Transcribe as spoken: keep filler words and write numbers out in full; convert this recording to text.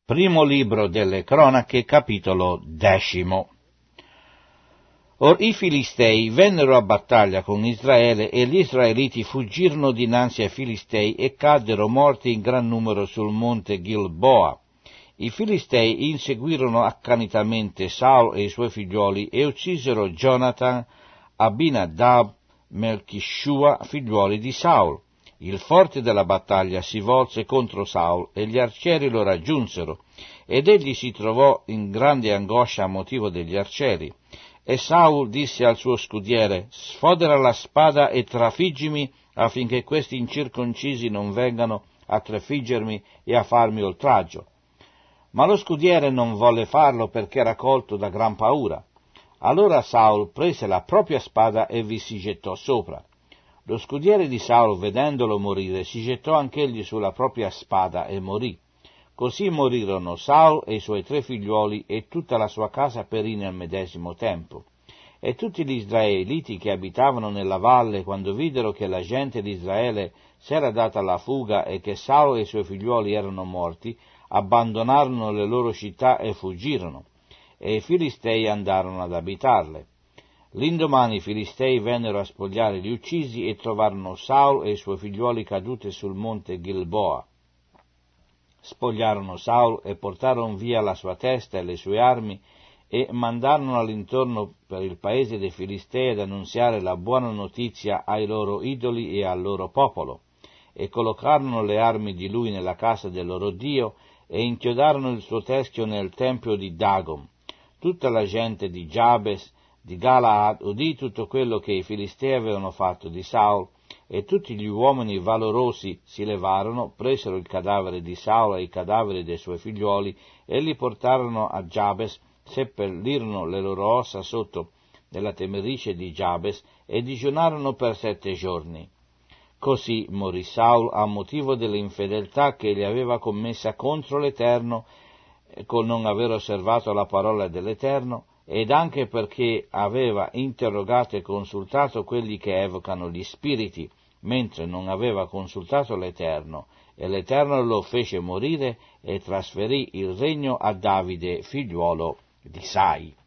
Primo libro delle Cronache, capitolo decimo. Or i Filistei vennero a battaglia con Israele, e gli israeliti fuggirono dinanzi ai Filistei e caddero morti in gran numero sul monte Gilboa. I Filistei inseguirono accanitamente Saul e i suoi figliuoli e uccisero Jonathan, Abinadab, Melchishua, figliuoli di Saul. Il forte della battaglia si volse contro Saul e gli arcieri lo raggiunsero, ed egli si trovò in grande angoscia a motivo degli arcieri. E Saul disse al suo scudiere: «Sfodera la spada e trafiggimi, affinché questi incirconcisi non vengano a trafiggermi e a farmi oltraggio». Ma lo scudiere non volle farlo perché era colto da gran paura. Allora Saul prese la propria spada e vi si gettò sopra. Lo scudiere di Saul, vedendolo morire, si gettò anch'egli sulla propria spada e morì. Così morirono Saul e i suoi tre figliuoli, e tutta la sua casa perì nel medesimo tempo. E tutti gli israeliti che abitavano nella valle, quando videro che la gente di Israele s'era data alla fuga e che Saul e i suoi figliuoli erano morti, abbandonarono le loro città e fuggirono, e i Filistei andarono ad abitarle. L'indomani i Filistei vennero a spogliare gli uccisi e trovarono Saul e i suoi figliuoli caduti sul monte Gilboa. Spogliarono Saul e portarono via la sua testa e le sue armi e mandarono all'intorno per il paese dei Filistei ad annunziare la buona notizia ai loro idoli e al loro popolo, e collocarono le armi di lui nella casa del loro Dio e inchiodarono il suo teschio nel tempio di Dagon. Tutta la gente di Giabes di Galaad udì tutto quello che i Filistei avevano fatto di Saul, e tutti gli uomini valorosi si levarono, presero il cadavere di Saul e i cadaveri dei suoi figliuoli e li portarono a Giabes, seppellirono le loro ossa sotto nella temerice di Giabes e digiunarono per sette giorni. Così morì Saul a motivo dell'infedeltà che egli aveva commessa contro l'Eterno, col non aver osservato la parola dell'Eterno, ed anche perché aveva interrogato e consultato quelli che evocano gli spiriti, mentre non aveva consultato l'Eterno, e l'Eterno lo fece morire e trasferì il regno a Davide, figliuolo di Sai.